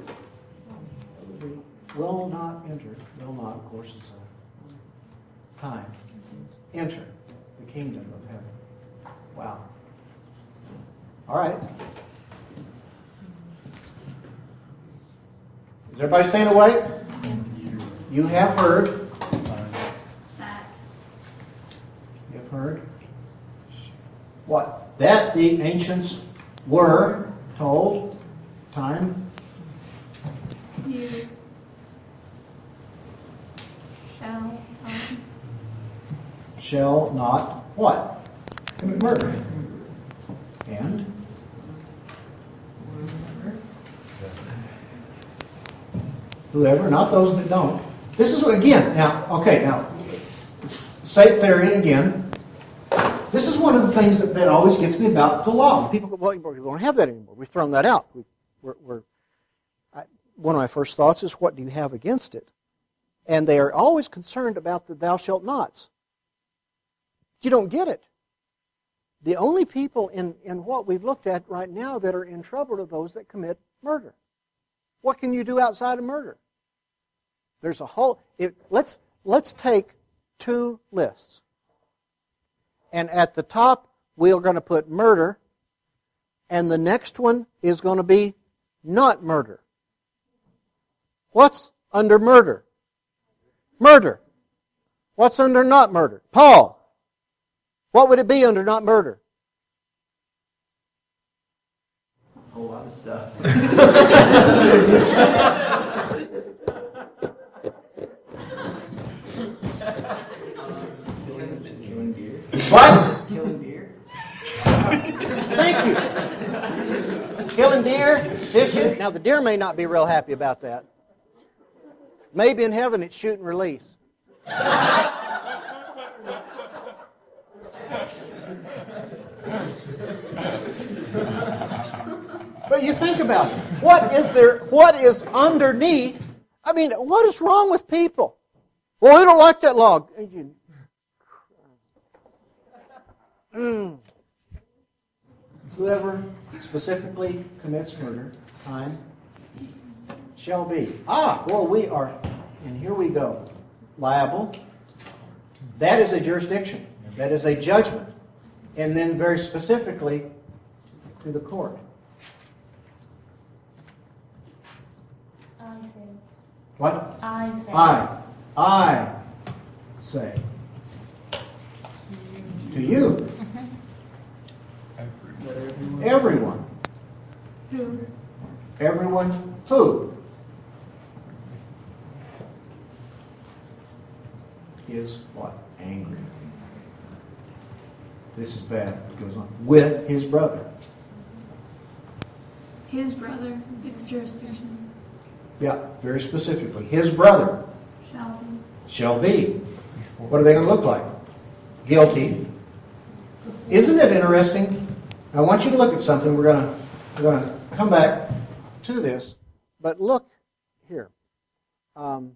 Speaker 1: will not enter, will not, of course, is a time. Enter the kingdom of heaven. Wow. All right. Is everybody staying awake? You have heard.
Speaker 3: That.
Speaker 1: You have heard. What? That the ancients were told. Time.
Speaker 3: You shall um,
Speaker 1: Shall not what? Commit murder. And? Whoever, not those that don't. This is, again, now, okay, now, say theory again. This is one of the things that, that always gets me about the law. People go, well, we don't have that anymore. We've thrown that out. We, we're, we're, I, one of my first thoughts is, what do you have against it? And they are always concerned about the thou shalt nots. You don't get it. The only people in, in what we've looked at right now that are in trouble are those that commit murder. What can you do outside of murder? There's a whole... It, let's, let's take two lists. And at the top, we're going to put murder. And the next one is going to be not murder. What's under murder? Murder. What's under not murder? Paul. What would it be under not murder?
Speaker 6: A whole lot of stuff. Killing deer.
Speaker 1: What?
Speaker 6: Killing deer.
Speaker 1: Thank you. Killing deer, fishing. Now the deer may not be real happy about that. Maybe in heaven it's shoot and release. But you think about it. What is there? What is underneath? I mean, what is wrong with people? Well, we don't like that law. Mm. Whoever specifically commits murder, time shall be. Ah, well, we are, and here we go. Liable. That is a jurisdiction. That is a judgment. And then very specifically to the court.
Speaker 3: I say.
Speaker 1: What?
Speaker 3: I say.
Speaker 1: I. I say. To you. Everyone.
Speaker 3: Who?
Speaker 1: Everyone who is what? Angry. This is bad. It goes on. With his brother.
Speaker 3: His brother gets jurisdiction.
Speaker 1: Yeah, very specifically. His brother
Speaker 3: Shall be.
Speaker 1: shall be. What are they going to look like? Guilty. Isn't it interesting? I want you to look at something. We're going to we're going to come back to this, but look here. Um,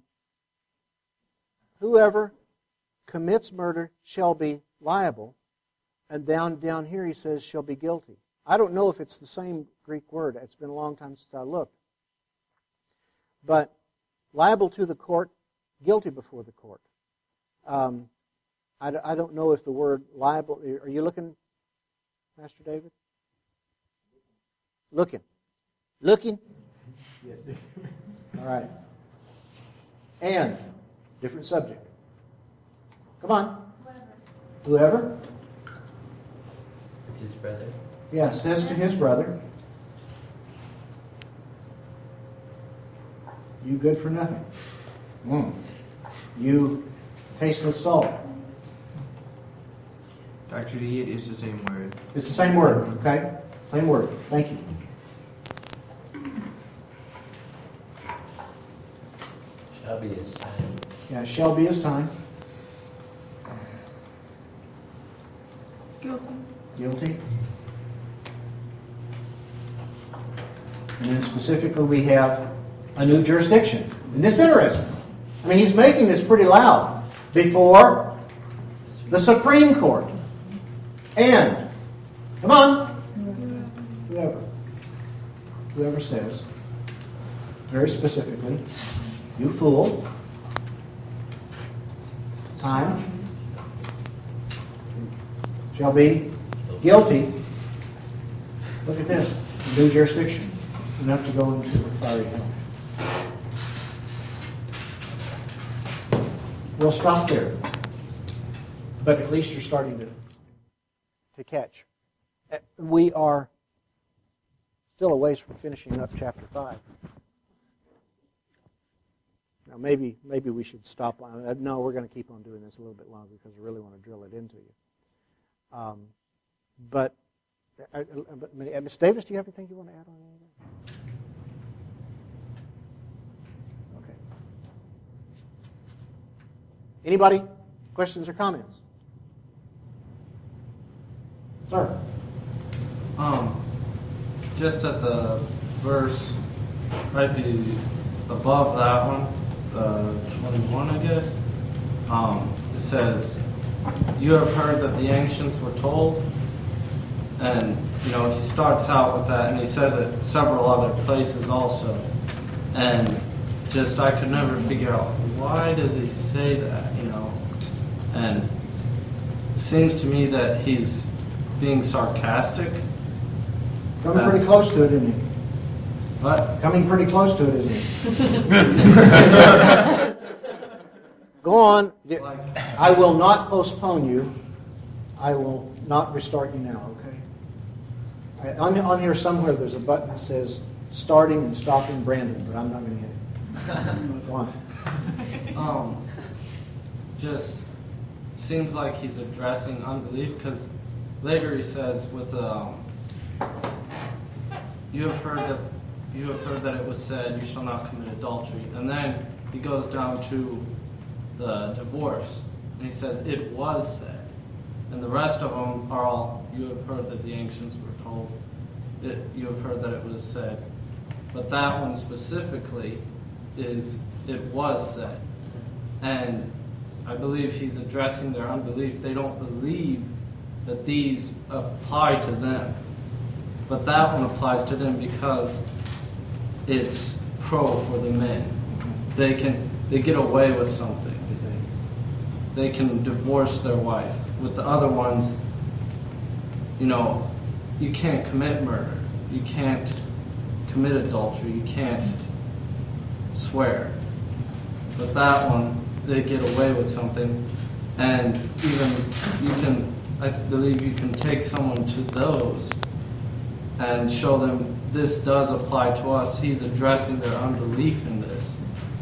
Speaker 1: whoever commits murder shall be liable, and down down here he says shall be guilty. I don't know if it's the same Greek word. It's been a long time since I looked. But liable to the court, guilty before the court. Um, I, I don't know if the word liable, are you looking, Master David? Looking. Looking?
Speaker 6: Yes, sir.
Speaker 1: All right. And, different subject. Come on. Whoever?
Speaker 5: His brother.
Speaker 1: Yeah, says to his brother, you good for nothing. Mm. You tasteless salt.
Speaker 6: Doctor D, it is the same word.
Speaker 1: It's the same word, okay? Same word. Thank you.
Speaker 5: Shall be his time.
Speaker 1: Yeah, shall be his time.
Speaker 3: Guilty.
Speaker 1: Guilty. And then specifically we have a new jurisdiction. And this is interesting. I mean, he's making this pretty loud before the Supreme Court. And, come on, whoever, whoever says, very specifically, you fool, time, shall be guilty. Look at this, new jurisdiction, enough to go into the fiery hell. We'll stop there, but at least you're starting to to catch. We are still a ways from finishing up chapter five. Now maybe maybe we should stop on it. No, we're going to keep on doing this a little bit longer because we really want to drill it into you. Um, but, uh, but Miss Davis, do you have anything you want to add on anything? Okay. Anybody? Questions or comments? Sir.
Speaker 7: Um, just at the verse right be above that one, the twenty-one, I guess. Um, it says, "You have heard that the ancients were told," and you know he starts out with that, and he says it several other places also, and just I could never figure out why does he say that, you know, and it seems to me that he's being sarcastic.
Speaker 1: Coming pretty close to it, isn't he?
Speaker 7: What?
Speaker 1: Coming pretty close to it, isn't he? Go on. I will not postpone you. I will not restart you now, okay? I, on, on here somewhere there's a button that says starting and stopping Brandon, but I'm not going to hit it. Go on.
Speaker 7: Um, just seems like he's addressing unbelief because later he says with um, you have heard that you have heard that it was said you shall not commit adultery, and then he goes down to the divorce and he says it was said, and the rest of them are all you have heard that the ancients were told, it, you have heard that it was said, but that one specifically is it was said. And I believe he's addressing their unbelief. They don't believe that these apply to them. But that one applies to them because it's pro for the men. They can they get away with something. They can divorce their wife. With the other ones, you know, you can't commit murder. You can't commit adultery. You can't swear. But that one, they get away with something, and even you can, I believe you can take someone to those and show them this does apply to us. He's addressing their unbelief in this.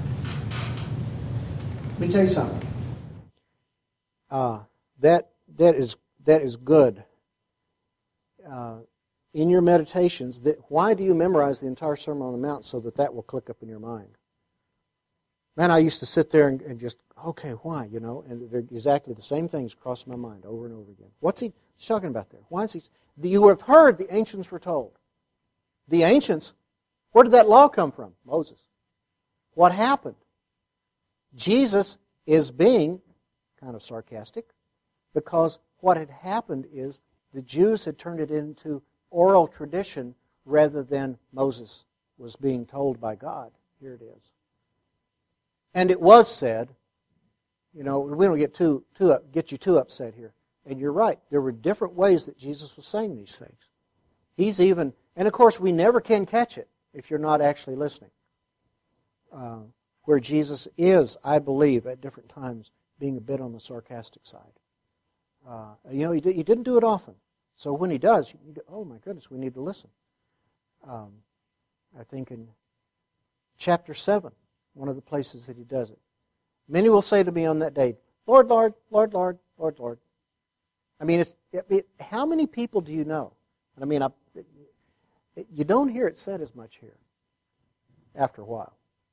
Speaker 1: Let me tell you something. Uh, that that is that is good. Uh, in your meditations, that, why do you memorize the entire Sermon on the Mount so that that will click up in your mind? Man, I used to sit there and, and just, okay, why, you know, and they're exactly the same things cross my mind over and over again. What's he talking about there? Why is he? You have heard the ancients were told. The ancients, where did that law come from? Moses. What happened? Jesus is being kind of sarcastic because what had happened is the Jews had turned it into oral tradition rather than Moses was being told by God. Here it is. And it was said, you know, we don't get too too up, get you too upset here. And you're right. There were different ways that Jesus was saying these things. He's even, and of course we never can catch it if you're not actually listening. Uh, where Jesus is, I believe, at different times being a bit on the sarcastic side. Uh, you know, he, did, he didn't do it often. So when he does, you go, oh my goodness, we need to listen. Um, I think in chapter seven, one of the places that he does it. Many will say to me on that day, Lord, Lord, Lord, Lord, Lord, Lord. I mean, it's, it, it, how many people do you know? I mean, I, it, you don't hear it said as much here after a while.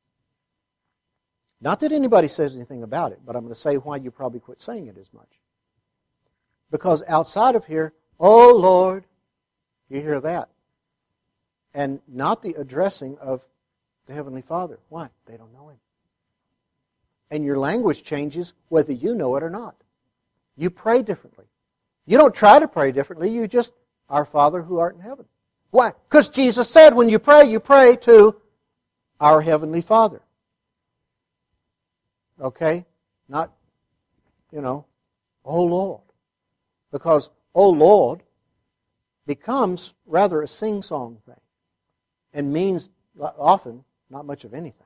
Speaker 1: Not that anybody says anything about it, but I'm going to say why you probably quit saying it as much. Because outside of here, oh Lord, you hear that. And not the addressing of the Heavenly Father. Why? They don't know Him. And your language changes whether you know it or not. You pray differently. You don't try to pray differently, you just, Our Father who art in heaven. Why? Because Jesus said when you pray, you pray to our Heavenly Father. Okay? Not, you know, oh Lord. Because oh Lord becomes rather a sing-song thing and means often not much of anything.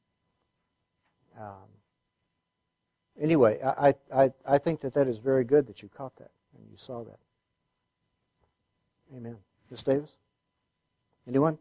Speaker 1: Um, anyway, I, I, I think that that is very good that you caught that and you saw that. Amen. Miz Davis? Anyone?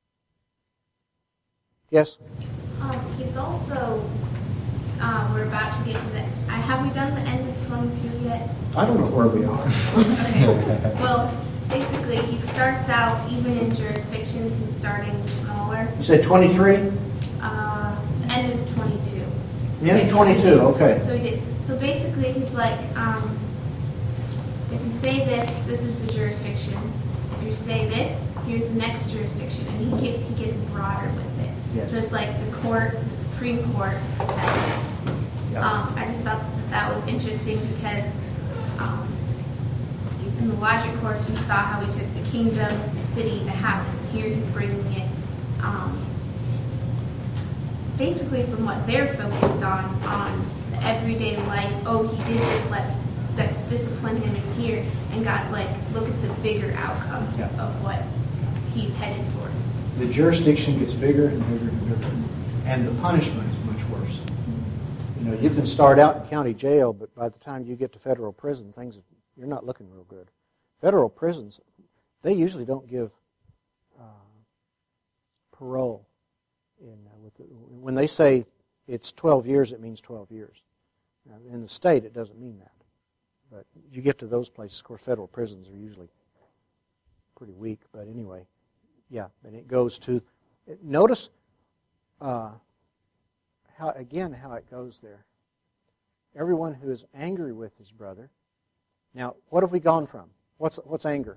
Speaker 1: Yes?
Speaker 8: Um, he's also, um, we're about to get to the, I, have we done the end of twenty-two yet?
Speaker 1: I don't know where we are.
Speaker 8: Okay. Well, basically, he starts out, even in jurisdictions, he's starting smaller.
Speaker 1: You said twenty-three?
Speaker 8: Uh, end of twenty-two.
Speaker 1: The end of twenty-two, okay.
Speaker 8: So he did. So basically, he's like, um, if you say this, this is the jurisdiction. If you say this, here's the next jurisdiction, and he gets he gets broader with it.
Speaker 1: Yes.
Speaker 8: So it's like the court, the Supreme Court. That,
Speaker 1: Yeah.
Speaker 8: um, I just thought that, that was interesting because um, in the logic course we saw how he took the kingdom, the city, the house, and here he's bringing it um, basically from what they're focused on, on the everyday life. Oh, he did this, let's let's discipline him in here. And God's like, look at the bigger outcome
Speaker 1: Yeah.
Speaker 8: of what he's headed towards.
Speaker 1: The jurisdiction gets bigger and bigger and bigger, and the punishment is much worse. You know, you can start out in county jail, but by the time you get to federal prison, things you're not looking real good. Federal prisons, they usually don't give uh, parole. In uh, with the, when they say it's twelve years, it means twelve years. Now, in the state, it doesn't mean that. But you get to those places, of course, federal prisons are usually pretty weak. But anyway, yeah, and it goes to, notice uh, how again how it goes there. Everyone who is angry with his brother. Now, what have we gone from? What's what's anger?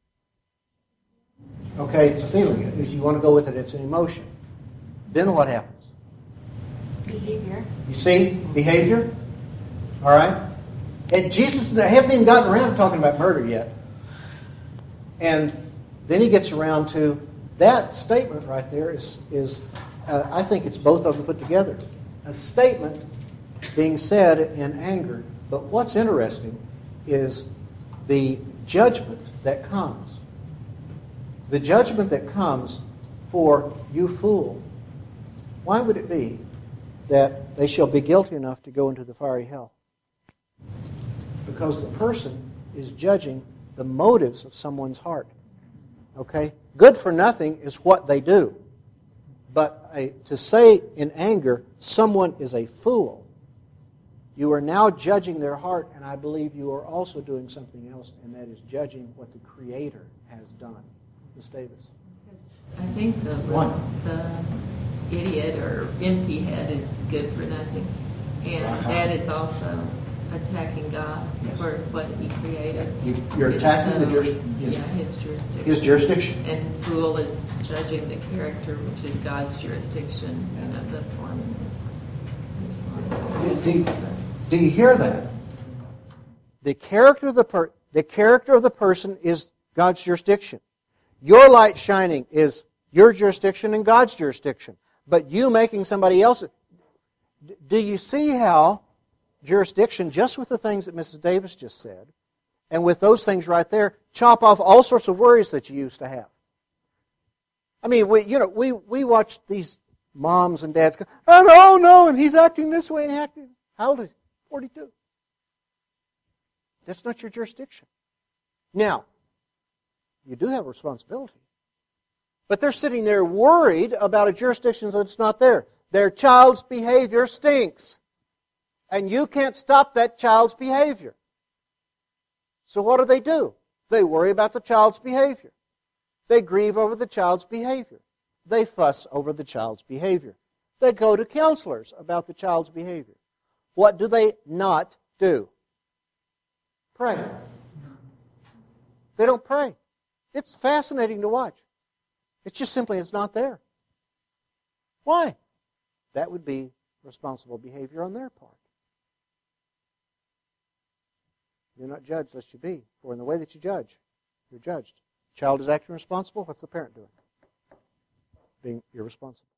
Speaker 1: Okay, it's a feeling. If you want to go with it, it's an emotion. Then what happens?
Speaker 8: Behavior.
Speaker 1: You see? Behavior? All right? And Jesus hadn't even gotten around to talking about murder yet. And then he gets around to that statement right there is, is uh, I think it's both of them put together. A statement being said in anger. But what's interesting is the judgment that comes. The judgment that comes for you fool. Why would it be that they shall be guilty enough to go into the fiery hell? Because the person is judging the motives of someone's heart. Okay? Good for nothing is what they do. But a, to say in anger, someone is a fool, you are now judging their heart, and I believe you are also doing something else, and that is judging what the Creator has done. Miz Davis.
Speaker 9: I think the, the idiot or empty head is good for nothing. And
Speaker 1: Uh-huh.
Speaker 9: that is also attacking God
Speaker 1: Yes.
Speaker 9: for what He created.
Speaker 1: You, you're attacking
Speaker 9: And
Speaker 1: the
Speaker 9: so,
Speaker 1: jurisdiction.
Speaker 9: Yeah, His jurisdiction.
Speaker 1: His jurisdiction.
Speaker 9: And fool is judging the character, which is God's jurisdiction,
Speaker 1: Yeah.
Speaker 9: you know, the form.
Speaker 1: Do, do, do you hear that? The character of the per, the character of the person is God's jurisdiction. Your light shining is your jurisdiction and God's jurisdiction. But you making somebody else... Do you see how jurisdiction, just with the things that Missus Davis just said, and with those things right there, chop off all sorts of worries that you used to have? I mean, we you know we we watch these moms and dads go, oh no, no, and he's acting this way and acting. How old is he? forty-two. That's not your jurisdiction. Now, you do have a responsibility. But they're sitting there worried about a jurisdiction that's not there. Their child's behavior stinks. And you can't stop that child's behavior. So what do they do? They worry about the child's behavior. They grieve over the child's behavior. They fuss over the child's behavior. They go to counselors about the child's behavior. What do they not do? Pray. They don't pray. It's fascinating to watch. It's just simply, it's not there. Why? That would be responsible behavior on their part. You're not judged lest you be, for in the way that you judge, you're judged. Child is acting responsible. What's the parent doing? Being irresponsible.